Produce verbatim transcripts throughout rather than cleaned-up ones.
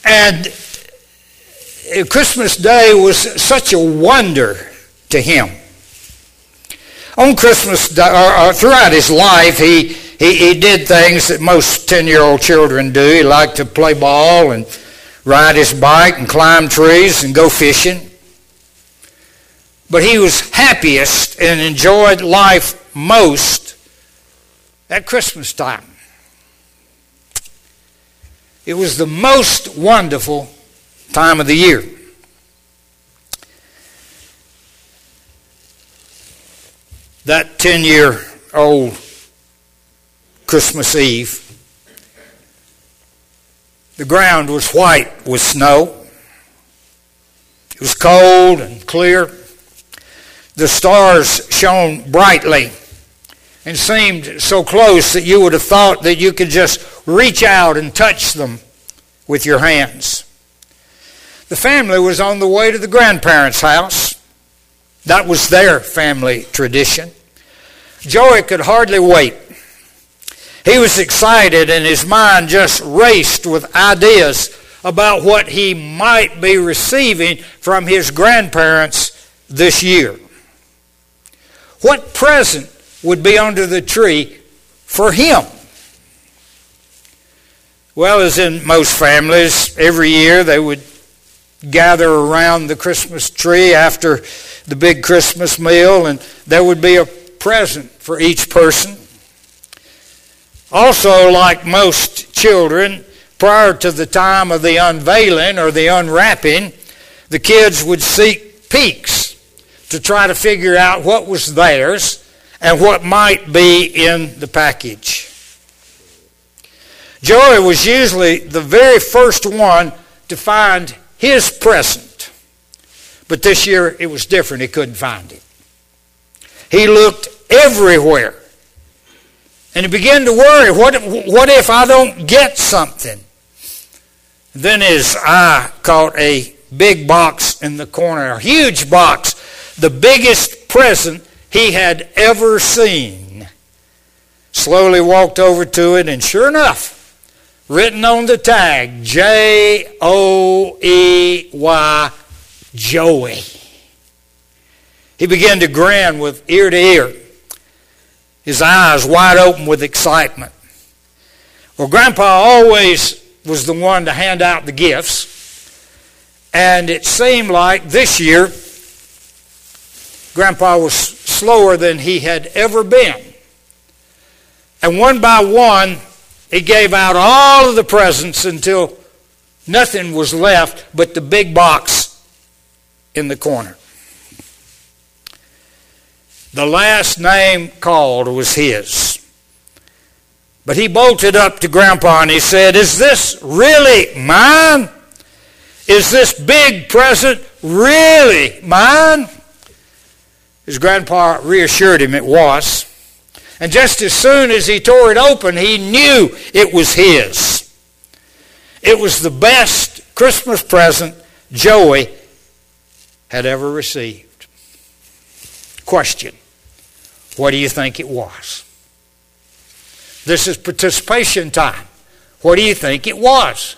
And Christmas Day was such a wonder to him. On Christmas Day, or, or throughout his life, he, he, he did things that most ten-year-old children do. He liked to play ball and ride his bike and climb trees and go fishing. But he was happiest and enjoyed life most at Christmas time. It was the most wonderful time of the year. That ten-year-old Christmas Eve, the ground was white with snow. It was cold and clear. The stars shone brightly and seemed so close that you would have thought that you could just reach out and touch them with your hands. The family was on the way to the grandparents' house. That was their family tradition. Joey could hardly wait. He was excited and his mind just raced with ideas about what he might be receiving from his grandparents this year. What present would be under the tree for him? Well, as in most families, every year they would gather around the Christmas tree after the big Christmas meal, and there would be a present for each person. Also, like most children, prior to the time of the unveiling or the unwrapping, the kids would seek peeks to try to figure out what was theirs and what might be in the package. Joey was usually the very first one to find his present. But this year it was different. He couldn't find it. He looked everywhere. And he began to worry, what, what if I don't get something? Then his eye caught a big box in the corner, a huge box, the biggest present he had ever seen. Slowly walked over to it, and sure enough, written on the tag, J O E Y, Joey. He began to grin with ear to ear, his eyes wide open with excitement. Well, Grandpa always was the one to hand out the gifts, and it seemed like this year Grandpa was slower than he had ever been. And one by one, he gave out all of the presents until nothing was left but the big box in the corner. The last name called was his. But he bolted up to Grandpa and he said, "Is this really mine? Is this big present really mine?" His grandpa reassured him it was. And just as soon as he tore it open, he knew it was his. It was the best Christmas present Joey had ever received. Question: what do you think it was? This is participation time. What do you think it was?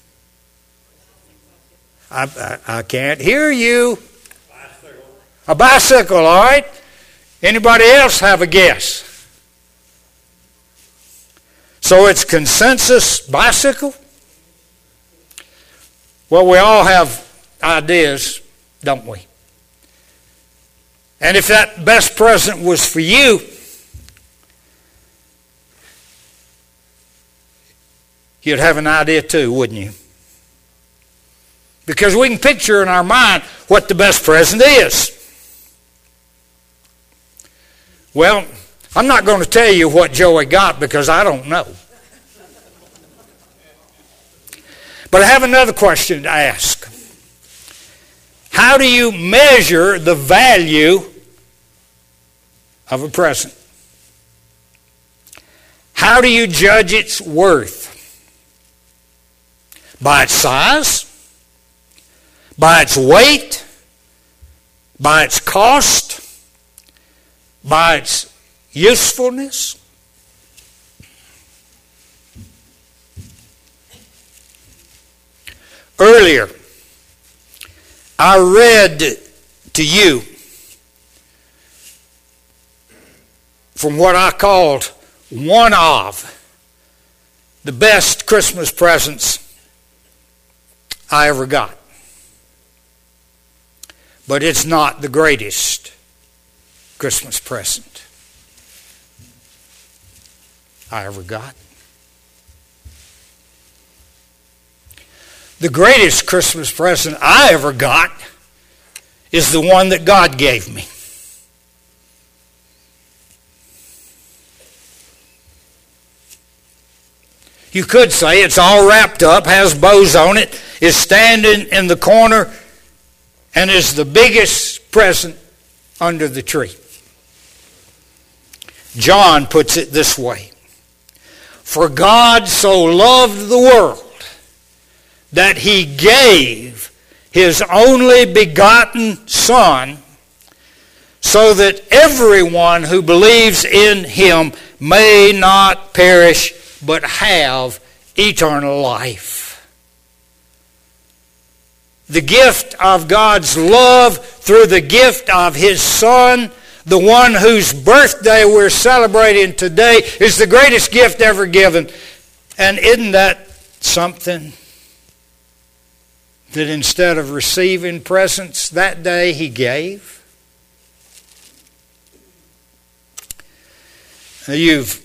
I, I, I can't hear you. Bicycle. A bicycle, all right. Anybody else have a guess? So it's consensus bicycle? Well, we all have ideas, don't we? And if that best present was for you, you'd have an idea too, wouldn't you? Because we can picture in our mind what the best present is. Well, I'm not going to tell you what Joey got because I don't know. But I have another question to ask. How do you measure the value of a present? How do you judge its worth? By its size? By its weight? By its cost? By its usefulness? Earlier, I read to you from what I called one of the best Christmas presents I ever got. But it's not the greatest Christmas present I ever got. The greatest Christmas present I ever got is the one that God gave me. You could say it's all wrapped up, has bows on it, is standing in the corner, and is the biggest present under the tree. John puts it this way: For God so loved the world that he gave his only begotten Son, so that everyone who believes in him may not perish but have eternal life. The gift of God's love through the gift of his Son, the one whose birthday we're celebrating today, is the greatest gift ever given. And isn't that something? That instead of receiving presents that day, he gave. Now, you've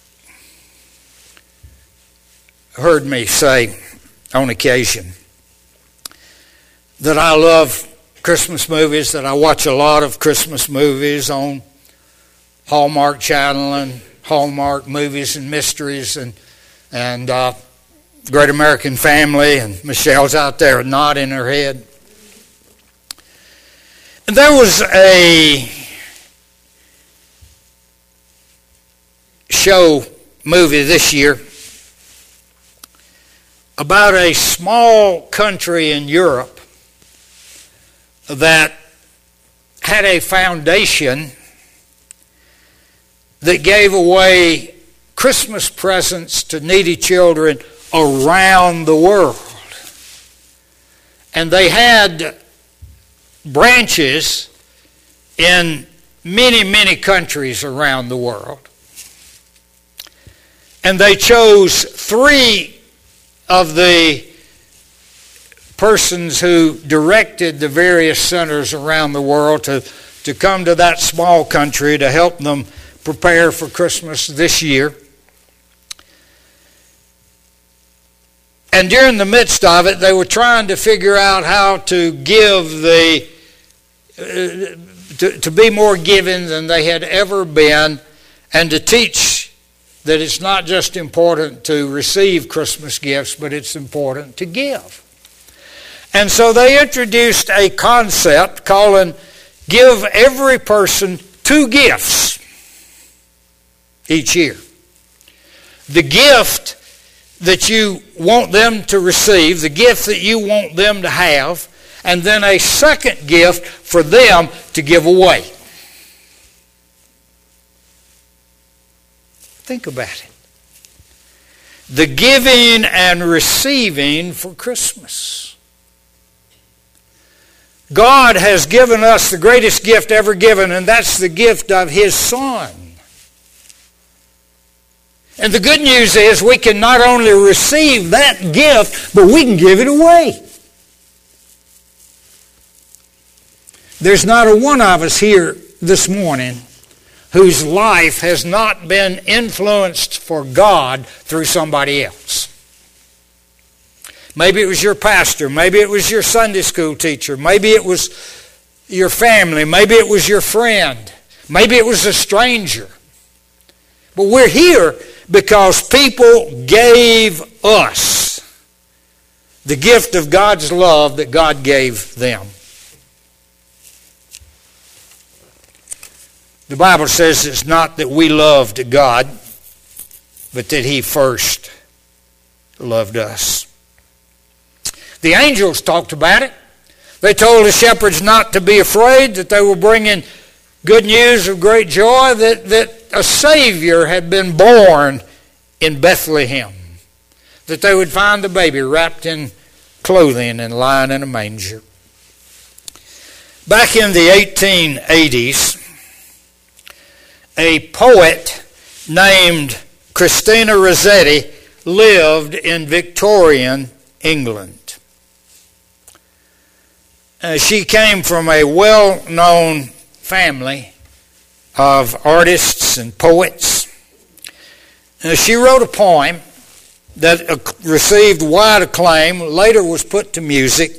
heard me say on occasion that I love Christmas movies, that I watch a lot of Christmas movies on Hallmark Channel and Hallmark Movies and Mysteries and and uh, Great American Family, and Michelle's out there nodding her head. And there was a show movie this year about a small country in Europe that had a foundation that gave away Christmas presents to needy children around the world. And they had branches in many, many countries around the world. And they chose three of the persons who directed the various centers around the world to, to come to that small country to help them prepare for Christmas this year. And during the midst of it, they were trying to figure out how to give the, uh, to, to be more giving than they had ever been, and to teach that it's not just important to receive Christmas gifts, but it's important to give. And so they introduced a concept calling give every person two gifts each year. The gift that you want them to receive, the gift that you want them to have, and then a second gift for them to give away. Think about it. The giving and receiving for Christmas. God has given us the greatest gift ever given, and that's the gift of his Son. And the good news is we can not only receive that gift, but we can give it away. There's not a one of us here this morning whose life has not been influenced for God through somebody else. Maybe it was your pastor, maybe it was your Sunday school teacher, maybe it was your family, maybe it was your friend, maybe it was a stranger. But we're here because people gave us the gift of God's love that God gave them. The Bible says it's not that we loved God, but that he first loved us. The angels talked about it. They told the shepherds not to be afraid, that they were bringing good news of great joy, that, that a Savior had been born in Bethlehem, that they would find the baby wrapped in clothing and lying in a manger. Back in the eighteen eighties, a poet named Christina Rossetti lived in Victorian England. Uh, she came from a well-known family of artists and poets. Uh, she wrote a poem that uh, received wide acclaim, later was put to music.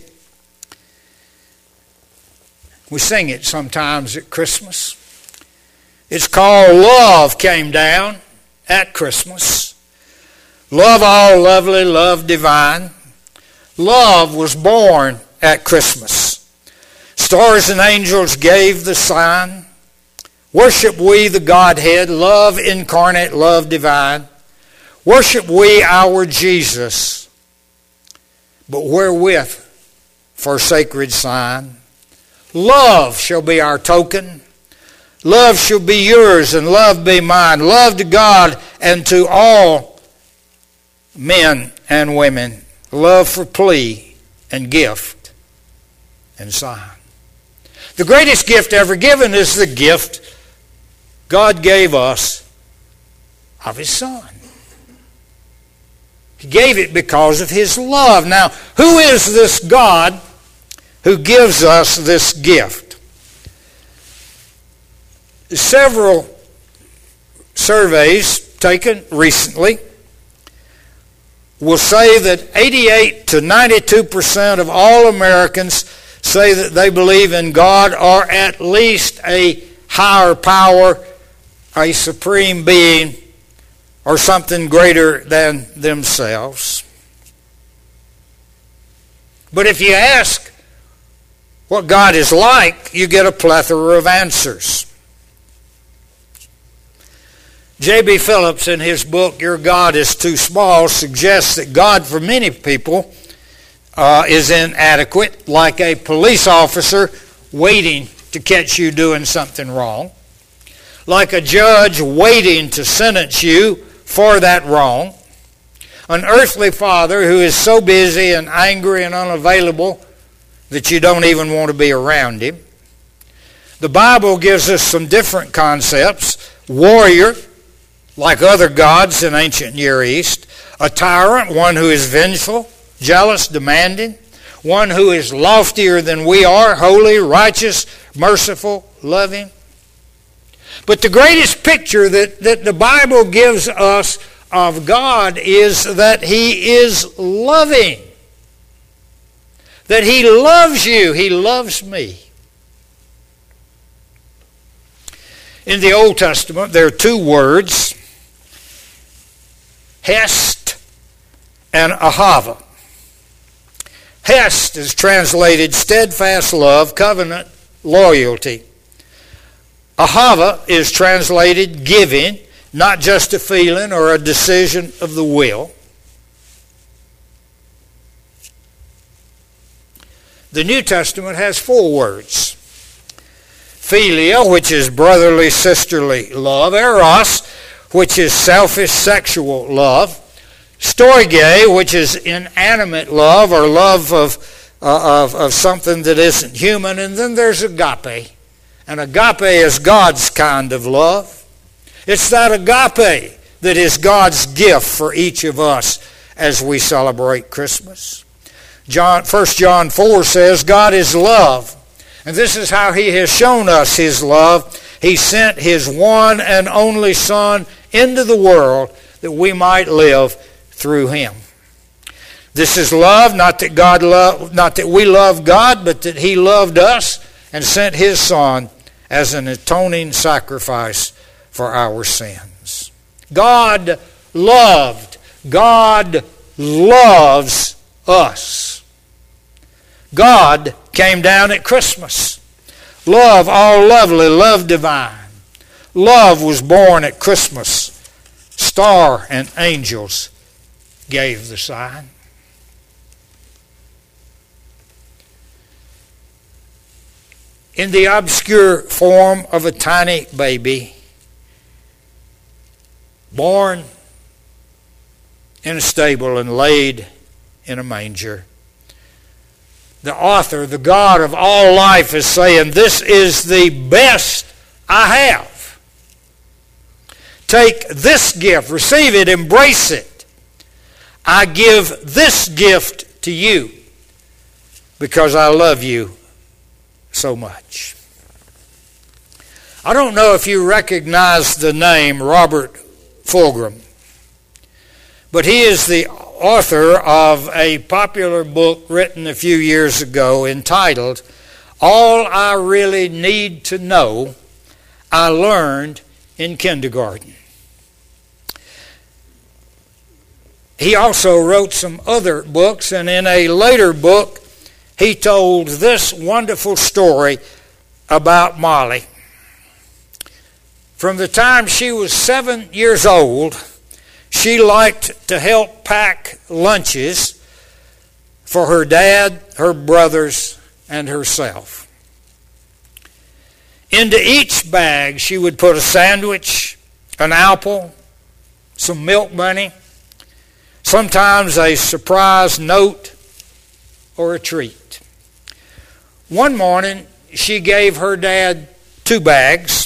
We sing it sometimes at Christmas. It's called Love Came Down at Christmas. Love all lovely, love divine. Love was born at Christmas. Stars and angels gave the sign. Worship we the Godhead, love incarnate, love divine. Worship we our Jesus, but wherewith for sacred sign? Love shall be our token. Love shall be yours and love be mine. Love to God and to all men and women. Love for plea and gift and sign. The greatest gift ever given is the gift God gave us of His Son. He gave it because of His love. Now, who is this God who gives us this gift? Several surveys taken recently will say that eighty-eight to ninety-two percent of all Americans say that they believe in God or at least a higher power, a supreme being, or something greater than themselves. But if you ask what God is like, you get a plethora of answers. J B Phillips, in his book, Your God is Too Small, suggests that God, for many people, uh, is inadequate, like a police officer waiting to catch you doing something wrong, like a judge waiting to sentence you for that wrong, an earthly father who is so busy and angry and unavailable that you don't even want to be around him. The Bible gives us some different concepts. Warrior, like other gods in ancient Near East. A tyrant, one who is vengeful, jealous, demanding. One who is loftier than we are, holy, righteous, merciful, loving. But the greatest picture that, that the Bible gives us of God is that He is loving. That He loves you. He loves me. In the Old Testament, there are two words, Hesed and Ahava. Hesed is translated steadfast love, covenant, loyalty. Ahava is translated giving, not just a feeling or a decision of the will. The New Testament has four words. Philia, which is brotherly, sisterly love. Eros, which is selfish, sexual love. Storge, which is inanimate love or love of, uh, of, of something that isn't human. And then there's agape. And agape is God's kind of love. It's that agape that is God's gift for each of us as we celebrate Christmas. John, First John four says, God is love. And this is how He has shown us His love. He sent His one and only Son into the world that we might live through Him. This is love, not that God love, not that we love God, but that He loved us and sent His Son as an atoning sacrifice for our sins. God loved. God loves us. God came down at Christmas. Love, all lovely, love divine. Love was born at Christmas. Star and angels gave the sign. In the obscure form of a tiny baby, born in a stable and laid in a manger, the author, the God of all life, is saying, this is the best I have. Take this gift, receive it, embrace it. I give this gift to you because I love you so much. I don't know if you recognize the name Robert Fulghum, but he is the author of a popular book written a few years ago entitled, All I Really Need to Know, I Learned in Kindergarten. He also wrote some other books, and in a later book, he told this wonderful story about Molly. From the time she was seven years old, she liked to help pack lunches for her dad, her brothers, and herself. Into each bag, she would put a sandwich, an apple, some milk money, sometimes a surprise note or a treat. One morning, she gave her dad two bags.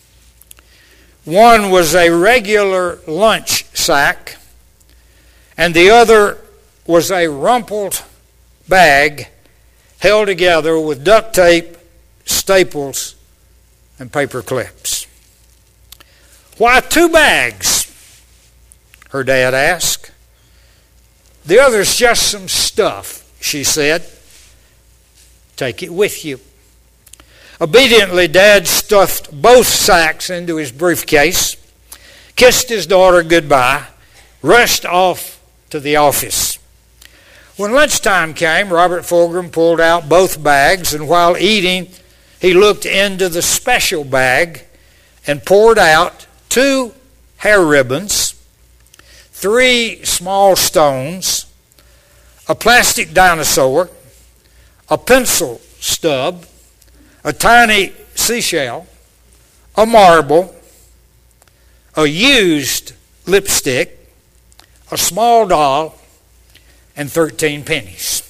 One was a regular lunch sack, and the other was a rumpled bag held together with duct tape, staples, and paper clips. Why two bags? Her dad asked. The other's just some stuff, she said. Take it with you. Obediently, Dad stuffed both sacks into his briefcase, kissed his daughter goodbye, rushed off to the office. When lunchtime came, Robert Fulghum pulled out both bags, and while eating, he looked into the special bag and poured out two hair ribbons, three small stones, a plastic dinosaur, a pencil stub, a tiny seashell, a marble, a used lipstick, a small doll, and thirteen pennies.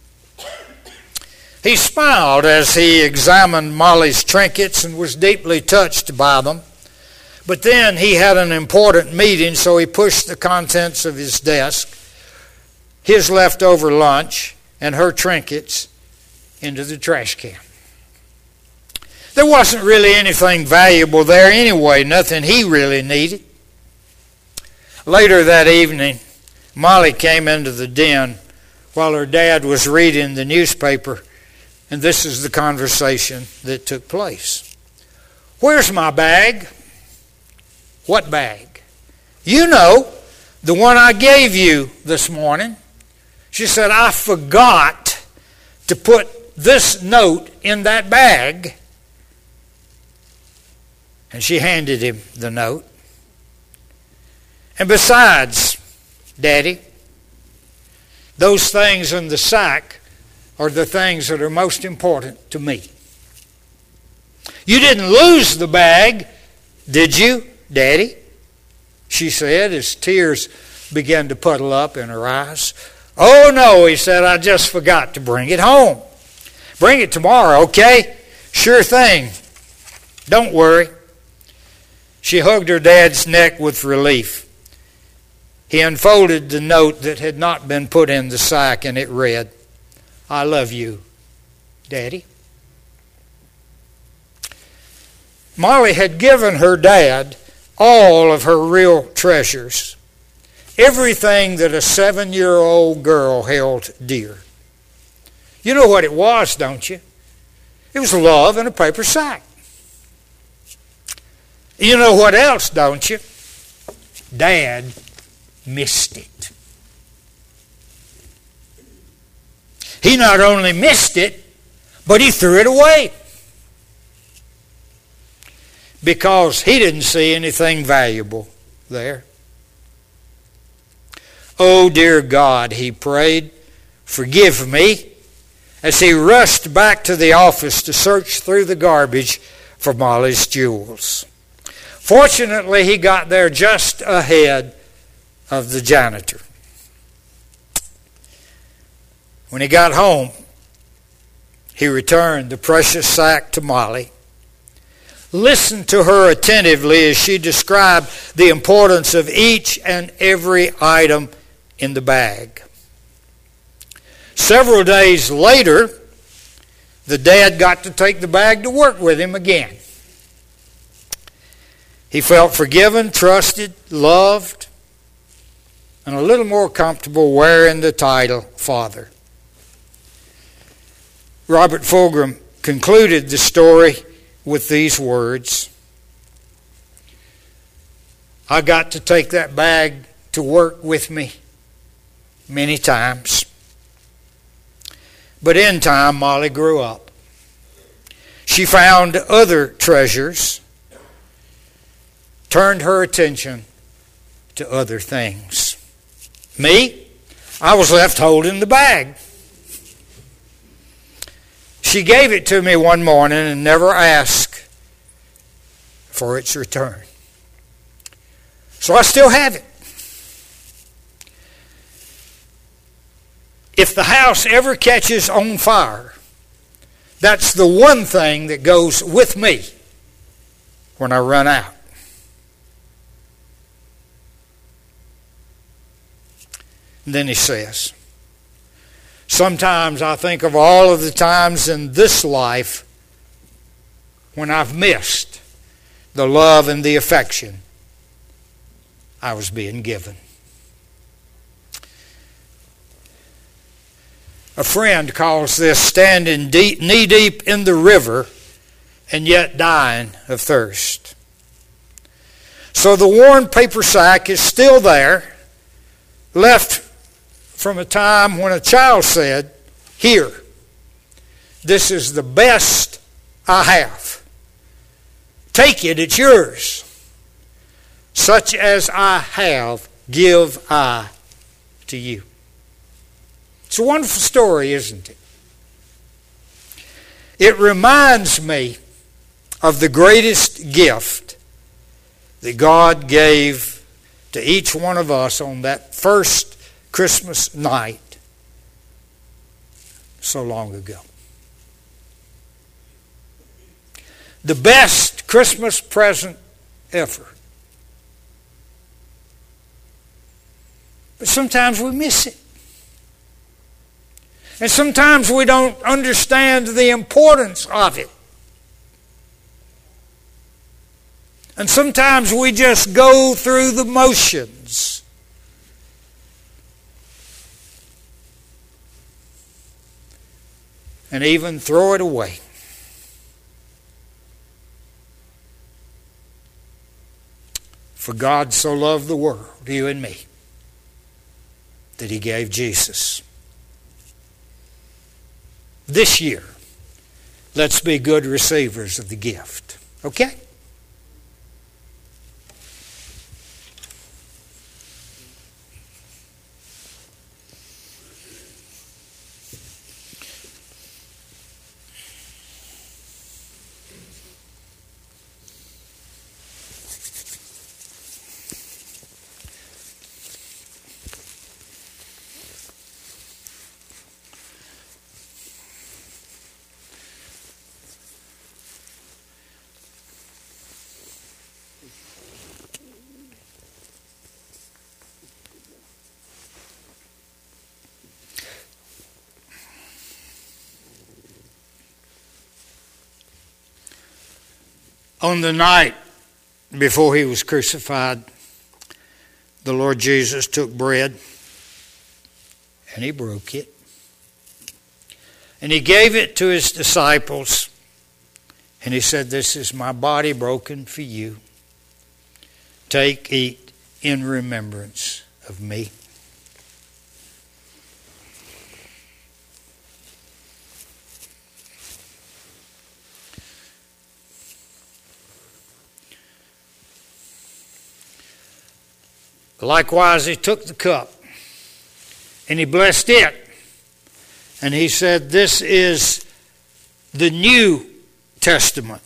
He smiled as he examined Molly's trinkets and was deeply touched by them. But then he had an important meeting, so he pushed the contents of his desk, his leftover lunch, and her trinkets into the trash can. There wasn't really anything valuable there anyway, nothing he really needed. Later that evening, Molly came into the den while her dad was reading the newspaper, and this is the conversation that took place. Where's my bag? What bag? You know, the one I gave you this morning. She said, I forgot to put this note in that bag. And she handed him the note. And besides, Daddy, those things in the sack are the things that are most important to me. You didn't lose the bag, did you, Daddy? She said as tears began to puddle up in her eyes. Oh, no, he said, I just forgot to bring it home. Bring it tomorrow, okay? Sure thing. Don't worry. She hugged her dad's neck with relief. He unfolded the note that had not been put in the sack, and it read, I love you, Daddy. Molly had given her dad all of her real treasures, everything that a seven-year-old girl held dear. You know what it was, don't you? It was love in a paper sack. You know what else, don't you? Dad missed it. He not only missed it, but he threw it away. Because he didn't see anything valuable there. Oh, dear God, he prayed, forgive me, as he rushed back to the office to search through the garbage for Molly's jewels. Fortunately, he got there just ahead of the janitor. When he got home, He returned the precious sack to Molly, listened to her attentively as she described the importance of each and every item in the bag. Several days later, the dad got to take the bag to work with him again. He felt forgiven, trusted, loved, and a little more comfortable wearing the title Father. Robert Fulghum concluded the story with these words: I got to take that bag to work with me many times. But in time, Molly grew up. She found other treasures, turned her attention to other things. Me, I was left holding the bag. She gave it to me one morning and never asked for its return. So I still have it. If the house ever catches on fire, that's the one thing that goes with me when I run out. And then he says, sometimes I think of all of the times in this life when I've missed the love and the affection I was being given. A friend calls this standing deep, knee-deep in the river and yet dying of thirst. So the worn paper sack is still there, left from a time when a child said, here, this is the best I have. Take it, it's yours. Such as I have, give I to you. It's a wonderful story, isn't it? It reminds me of the greatest gift that God gave to each one of us on that first Christmas night so long ago. The best Christmas present ever. But sometimes we miss it. And sometimes we don't understand the importance of it. And sometimes we just go through the motions. And even throw it away. For God so loved the world, you and me, that He gave Jesus. This year, let's be good receivers of the gift. Okay? On the night before He was crucified, the Lord Jesus took bread and He broke it. And He gave it to His disciples. And He said, this is my body broken for you. Take, eat in remembrance of me. Likewise, He took the cup and He blessed it. And He said, this is the New Testament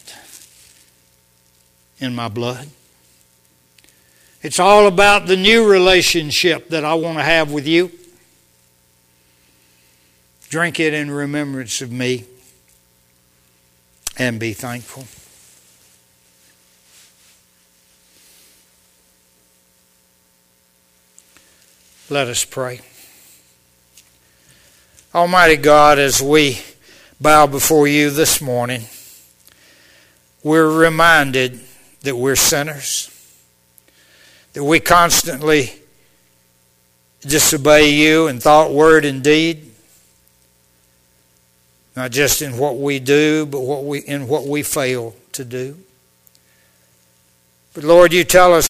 in my blood. It's all about the new relationship that I want to have with you. Drink it in remembrance of me. and be thankful. Let us pray. Almighty God, as we bow before you this morning, we're reminded that we're sinners, that we constantly disobey you in thought, word, and deed, not just in what we do, but what we in what we fail to do. But Lord, you tell us